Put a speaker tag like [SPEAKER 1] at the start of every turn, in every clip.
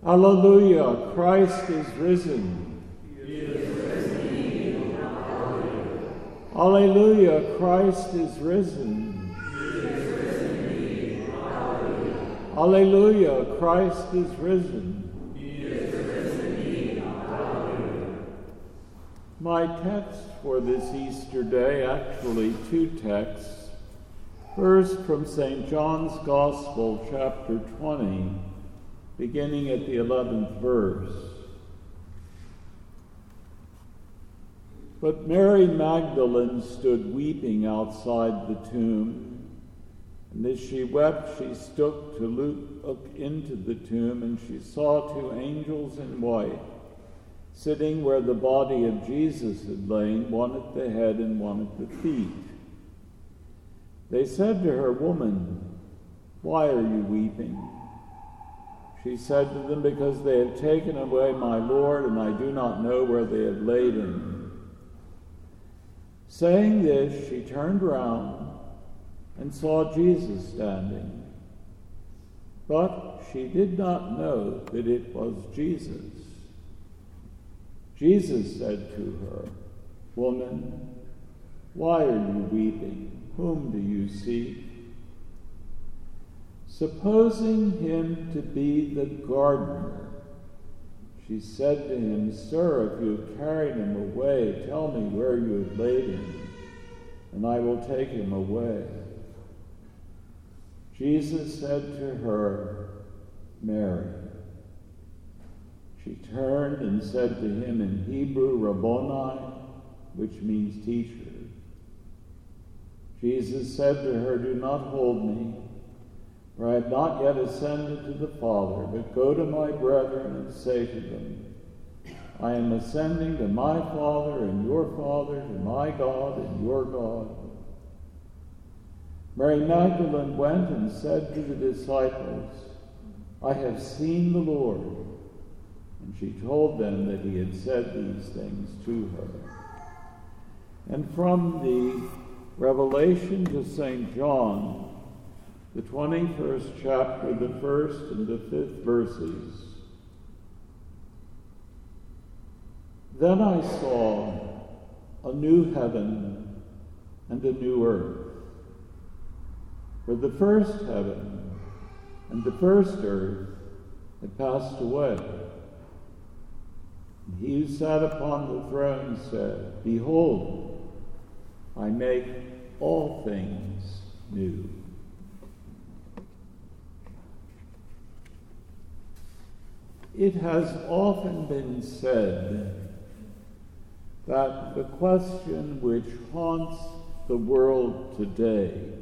[SPEAKER 1] Hallelujah, Christ is risen.
[SPEAKER 2] He is risen indeed. Hallelujah.
[SPEAKER 1] Hallelujah, Christ is risen.
[SPEAKER 2] He is risen indeed. Hallelujah.
[SPEAKER 1] Hallelujah, Christ is risen.
[SPEAKER 2] He is risen indeed. Hallelujah.
[SPEAKER 1] My text for this Easter day, actually two texts. First from St. John's Gospel, chapter 20, beginning at the 11th verse. But Mary Magdalene stood weeping outside the tomb, and as she wept, she stood to look into the tomb, and she saw two angels in white, sitting where the body of Jesus had lain, one at the head and one at the feet. They said to her, "Woman, why are you weeping?" She said to them, "Because they have taken away my Lord, and I do not know where they have laid him." Saying this, she turned round and saw Jesus standing. But she did not know that it was Jesus. Jesus said to her, "Woman, why are you weeping? Whom do you seek?" Supposing him to be the gardener, she said to him, "Sir, if you have carried him away, tell me where you have laid him, and I will take him away." Jesus said to her, "Mary." She turned and said to him in Hebrew, "Rabboni," which means teacher. Jesus said to her, "Do not hold me, for I have not yet ascended to the Father, but go to my brethren and say to them, I am ascending to my Father and your Father, to my God and your God." Mary Magdalene went and said to the disciples, "I have seen the Lord." And she told them that he had said these things to her. And from the Revelation to St. John, the 21st chapter, the 1st and the 5th verses. Then I saw a new heaven and a new earth. For the first heaven and the first earth had passed away. And he who sat upon the throne said, "Behold, I make all things new." It has often been said that the question which haunts the world today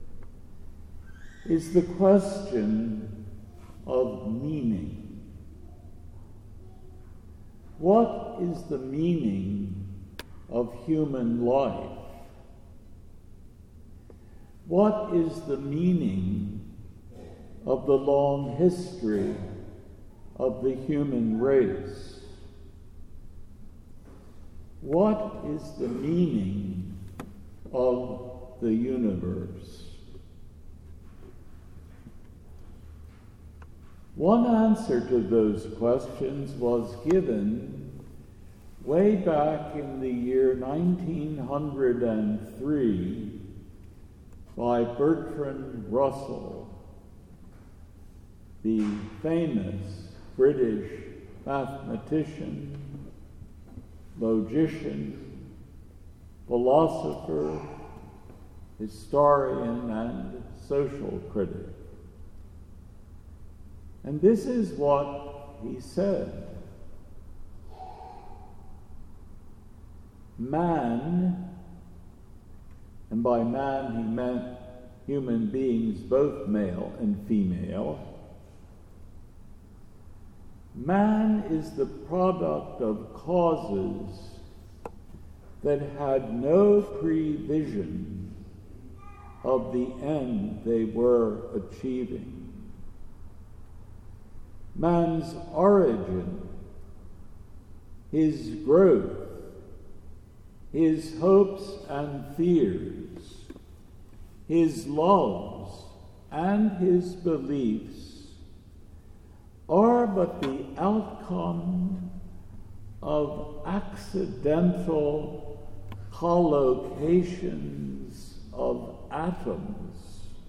[SPEAKER 1] is the question of meaning. What is the meaning of human life? What is the meaning of the long history of the human race? What is the meaning of the universe? One answer to those questions was given way back in the year 1903 by Bertrand Russell, the famous British mathematician, logician, philosopher, historian, and social critic. And this is what he said: man, and by man he meant human beings, both male and female, man is the product of causes that had no prevision of the end they were achieving. Man's origin, his growth, his hopes and fears, his loves and his beliefs are but the outcome of accidental collocations of atoms.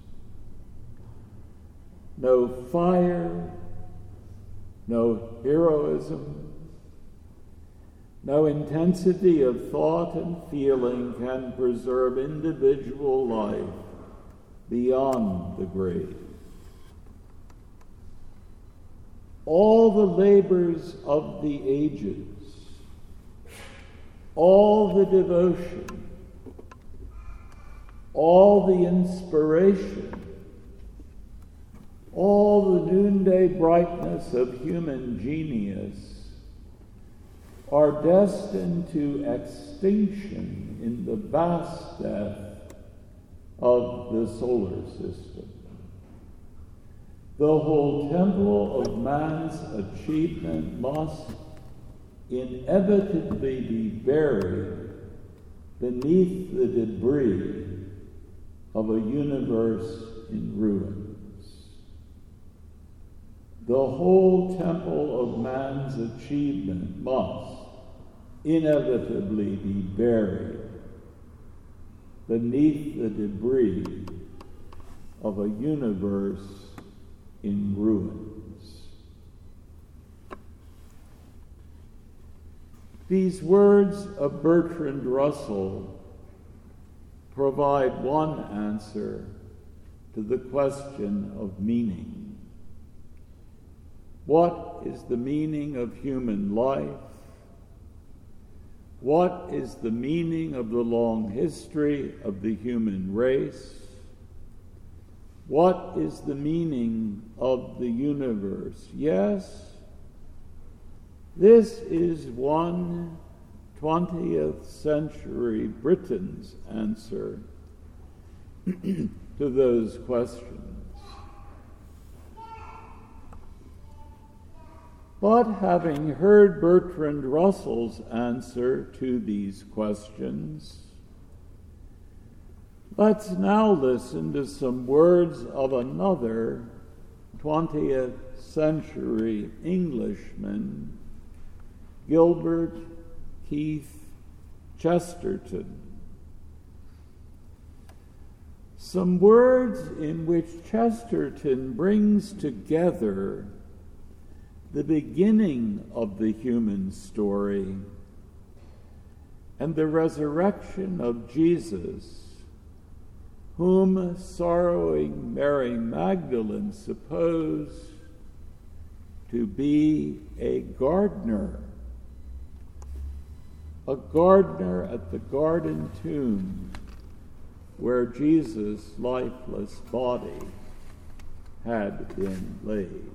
[SPEAKER 1] No fire, no heroism, no intensity of thought and feeling can preserve individual life beyond the grave. All the labors of the ages, all the devotion, all the inspiration, all the noonday brightness of human genius are destined to extinction in the vast death of the solar system. The whole temple of man's achievement must inevitably be buried beneath the debris of a universe in ruins. The whole temple of man's achievement must inevitably be buried beneath the debris of a universe in ruins. These words of Bertrand Russell provide one answer to the question of meaning. What is the meaning of human life? What is the meaning of the long history of the human race? What is the meaning of the universe? Yes, this is one 20th century Briton's answer to those questions. But having heard Bertrand Russell's answer to these questions, let's now listen to some words of another 20th century Englishman, Gilbert Keith Chesterton. Some words in which Chesterton brings together the beginning of the human story and the resurrection of Jesus, whom sorrowing Mary Magdalene supposed to be a gardener at the garden tomb where Jesus' lifeless body had been laid.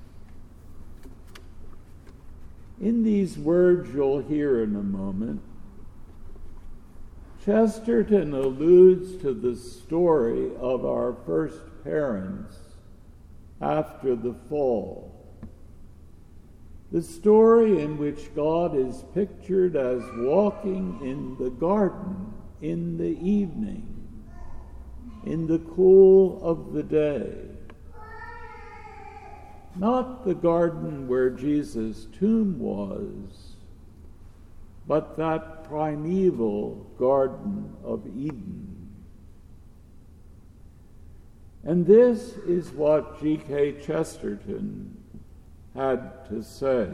[SPEAKER 1] In these words you'll hear in a moment, Chesterton alludes to the story of our first parents after the fall. The story in which God is pictured as walking in the garden in the evening, in the cool of the day. Not the garden where Jesus' tomb was, but that primeval Garden of Eden. And this is what G.K. Chesterton had to say.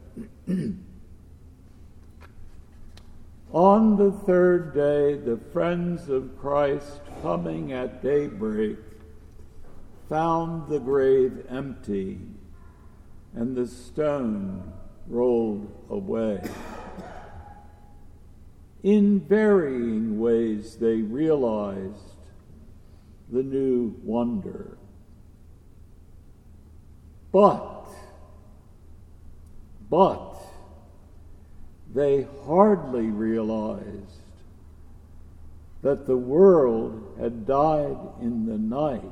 [SPEAKER 1] On the third day, the friends of Christ, coming at daybreak, found the grave empty and the stone rolled away. In varying ways, they realized the new wonder. But they hardly realized that the world had died in the night.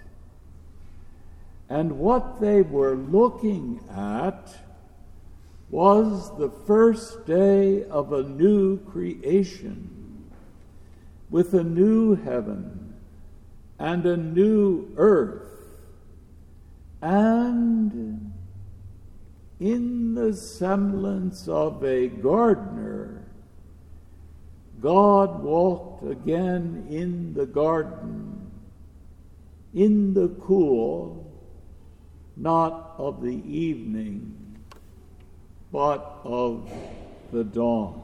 [SPEAKER 1] And what they were looking at was the first day of a new creation, with a new heaven and a new earth, and in the semblance of a gardener, God walked again in the garden, in the cool, not of the evening, but of the dawn.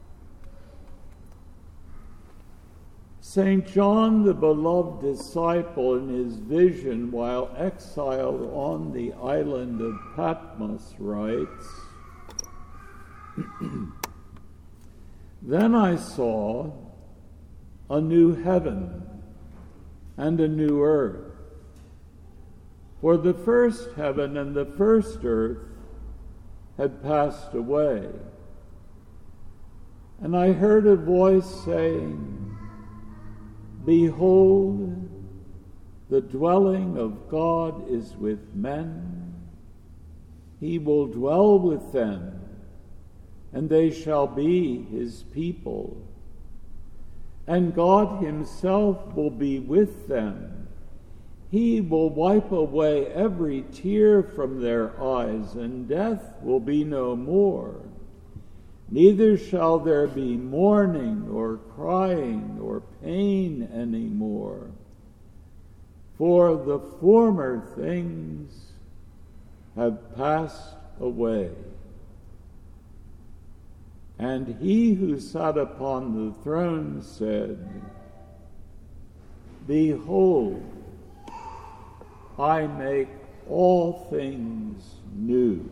[SPEAKER 1] St. John, the beloved disciple, in his vision while exiled on the island of Patmos, writes, "Then I saw a new heaven and a new earth, for the first heaven and the first earth had passed away. And I heard a voice saying, 'Behold, the dwelling of God is with men. He will dwell with them, and they shall be his people. And God himself will be with them. He will wipe away every tear from their eyes, and death will be no more. Neither shall there be mourning or crying or pain any more, for the former things have passed away.' And he who sat upon the throne said, 'Behold, I make all things new.'"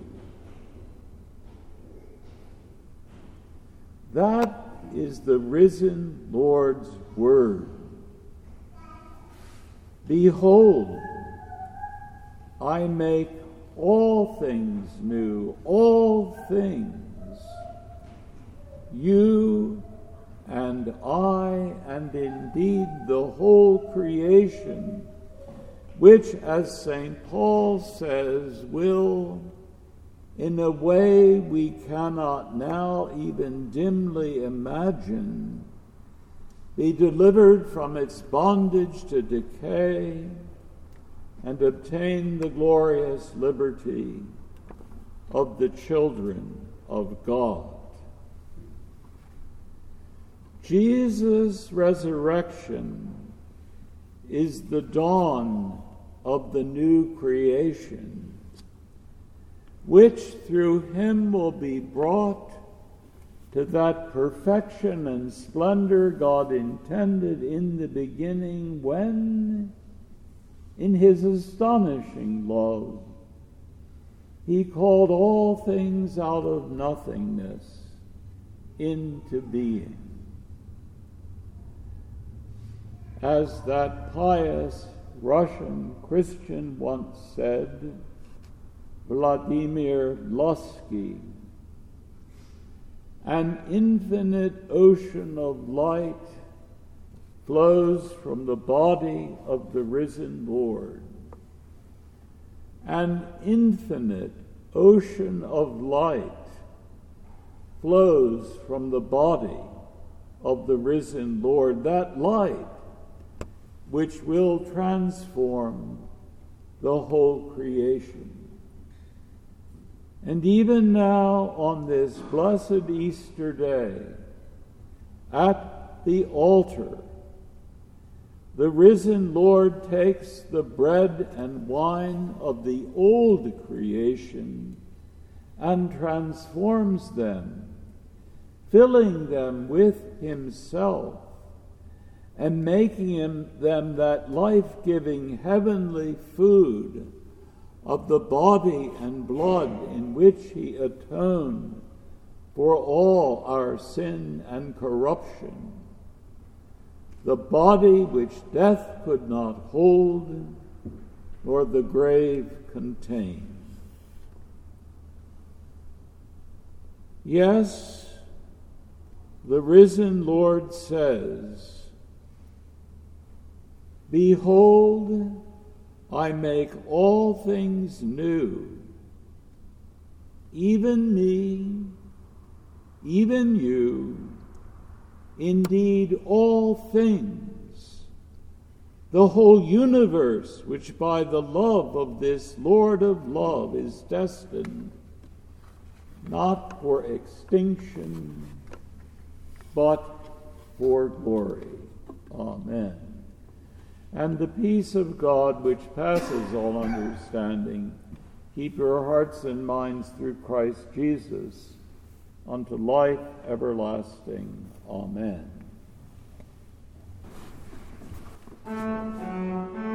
[SPEAKER 1] That is the risen Lord's word. "Behold, I make all things new, all things. You and I, and indeed the whole creation, which, as St. Paul says, will, in a way we cannot now even dimly imagine, be delivered from its bondage to decay and obtain the glorious liberty of the children of God." Jesus' resurrection is the dawn of the new creation, which through him will be brought to that perfection and splendor God intended in the beginning when, in his astonishing love, he called all things out of nothingness into being. As that pious Russian Christian once said, Vladimir Lusky, "An infinite ocean of light flows from the body of the risen Lord. An infinite ocean of light flows from the body of the risen Lord, that light which will transform the whole creation." And even now, on this blessed Easter day, at the altar, the risen Lord takes the bread and wine of the old creation and transforms them, filling them with himself and making them that life-giving heavenly food of the body and blood in which he atoned for all our sin and corruption, the body which death could not hold nor the grave contain. Yes, the risen Lord says, "Behold, I make all things new. Even me, even you, indeed all things, the whole universe, which by the love of this Lord of love is destined not for extinction, but for glory. Amen. And the peace of God, which passes all understanding, keep your hearts and minds through Christ Jesus unto life everlasting. Amen.